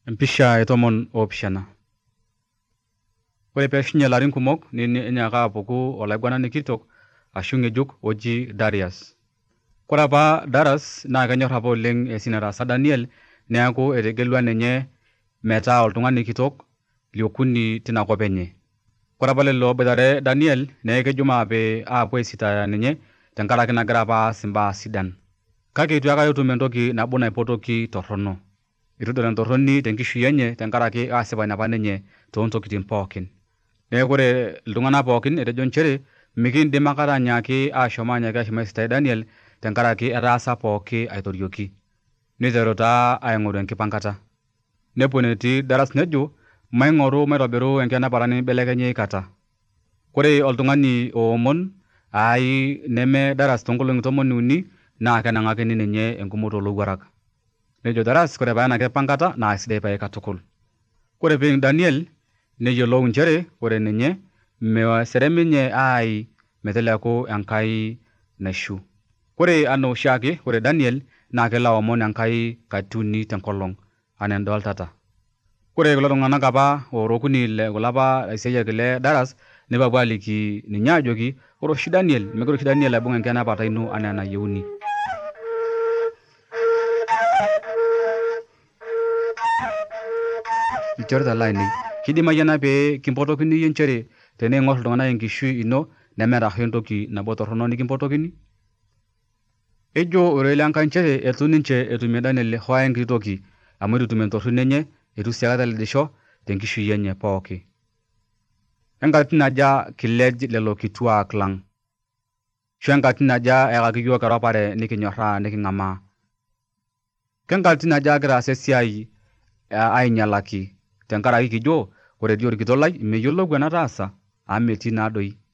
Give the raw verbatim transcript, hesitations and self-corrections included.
Empisha etomon opishana. Ore peishunye larin kumok ninyaka apuku olaiguanani kitok ashu ng'ejuk oji Darius. Kore apa Darius naa kenyor apa oleng esiai nataasa Daniel neaku etegelua ninye metaa oltung'ani kitok liokuni tina kop enye. Kore apa lelo oboitare Daniel nee kejo maape aapuo aisitaya ninye tenkaraki nagira apa aas imbaa sidan. Kake eitu aikata etum entoki nabo naipotoki torrono. Eitu edol entorroni tenkishui enye tenkaraki aasipani apa ninye toontokitin pookin. Neeku ore iltung'anak pookin etejo nchere mikindim aikata anyaaki ashom anyaaki ashom aisitai Daniel tenkaraki etaasa pooki aitorioki. Neiteru taa aing'oru enkipangata. Nepuo enetii Darius nejo maing'oru maitobiru enkienapata nemeibelekenyi aikata. Kore oltung'ani oomon aai neme Darius toonkolong'i tomoni uni naa kenang'akini ninye enkumoto oolowuarak. Nejo Darius kore paaya ena kipangata naa sidai pae katukul. Kore peeing Daniel neyiolou nchere ore ninye meserem ninye aai meteleku Enkai naishu. Kore anaa oshiake ore Daniel naa kelo aomon Enkai katitin uni tenkolong anaa endoltata. Kore kulo tung'anak apa oora okuni kulo apa aisiayiak le Darius nepuo apuo aliki ninye aajoki ore oshi Daniel megira oshi Daniel aibung enkienapata ino anaa enayieuni. Ilchoreta lainei, kidimayu ena pee kimpotokini iyie nchere teneing'orr iltung'anak enkishui ino nemeeta hoo entoki nabo torrono nikimpotokini? Ejo orerei lenkai nchere etu ninche etumie Daniel hoo enkiti toki amu eitu etum entorroni enye eitu sii aikata elejisho tenkishui enye pooki. Enkatitin aja kilej lelo kituak lang'? Ashu enkatitin aja eyakaki iyiok eropare nikinyorraa niking'amaa? Kenkatitin aja kitaasa esiai ainyalaki tenkaraki kijo ore dii orkitok lai meyiolou enataasa amu metii naadoi.